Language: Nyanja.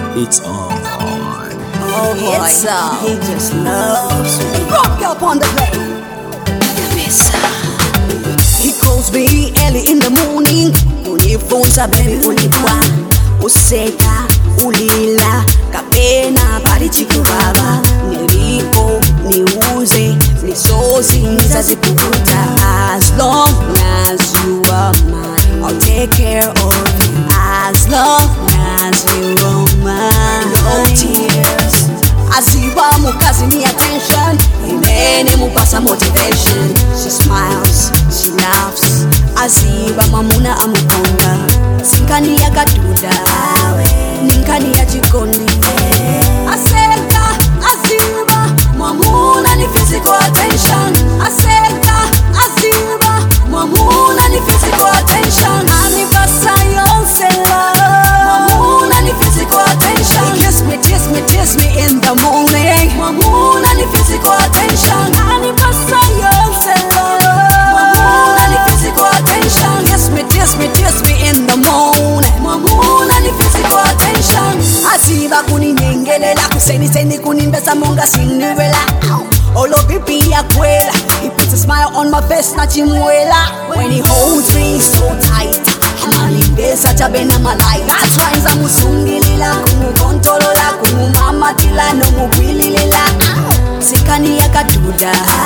It's on. Oh boy, It's on. he just loves me. Rock up on the plane. He calls me early in the morning. Unifunza baby ulipwa. Useka, ulila, kapena pali chikuwaba. Nilipo, niuze, nisozi, nizazikukuta. As long as you are mine, I'll take care of you. As long as you are mine, no tears. Aziba mukazi ni attention, imene mupasa motivation. She smiles, she laughs. Aziba mamuna amukonda, sinkani ya kaduda, ninkani ya jikoni. Aseka, aziba mamuna ni physical attention. Aseka, aziba mamuna ni physical attention. Anibasa yonse love, mamuna ni physical attention. Kiss me in the morning. Mamuna ni physical attention. Anibasa yonse love, mamuna ni physical attention. Kiss me in the morning. Mamuna ni physical attention. Asiba kuninyengelela, kuseni kunimbesa monga Cinderella. Olo pipi ya kwela, he puts a smile on my face na chimwela. When he holds me so tight, amanibesa tabena malai. That's why nza musungilila, kumukontolola, kumumamatila, no mugwililila. Sikani ya kaduda,